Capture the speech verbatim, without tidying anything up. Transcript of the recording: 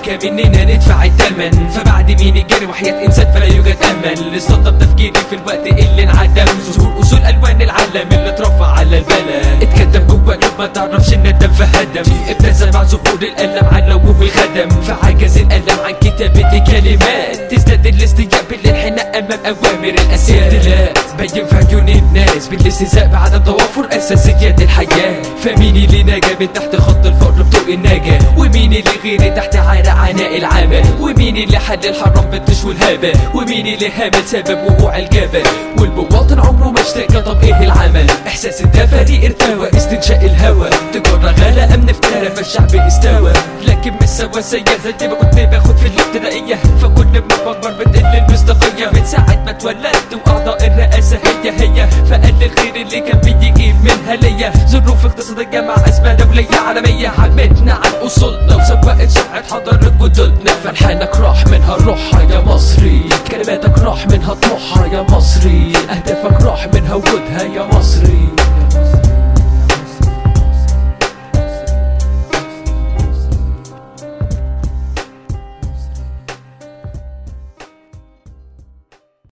بكى مننا ندفع الثمن، فبعد مين الجري وحياة انسان فلا يوجد امل. استنطب تفكيري في الوقت اللي انعدم، ظهور اصول الوان العالم اللي اترفع على البلد، اتكتم جوا قلب ما تعرفش ان الدم فهدم، ابتسم مع ظهور الالم علوه الخدم، فعجز الالم عن كتابة كلمات، تزداد الاستجابة للحناء امام اوامر الاسياد، بين في عيون الناس بالاستهزاء بعدم توافر اساسيات الحياة. فمين اللي نجا من تحت خط الفقر بطوق النجاة، ومين اللي غيري تحت عرق عناء العمل، ومين اللي حل الحرام بالطش والهبة، ومين اللي هامل سبب وقوع الجبل، والمواطن عمره ما اشتكى. طب ايه العمل؟ احساس الدفري ارتوى، استنشاء الهوى، تجارة غلا امن افترى فالشعب استوى، لكن مش سوا سيا زي ما كنت باخد في الابتدائية، فكل ما بكبر بتقل المصداقية، من ساعة ما اتولدت واعضاء الرئاسة هي هي، فقل الخير اللي كان بيجي منها ليا، ظروف اقتصادية مع ازمة دولية عالمية عمتنا عن اصولنا وسوقت سرعة حضارة جدودنا، فالحانك راح منها روحها يا مصري، كلماتك راح منها طموحها يا مصري، اهدافك راح منها وجودها يا مصري.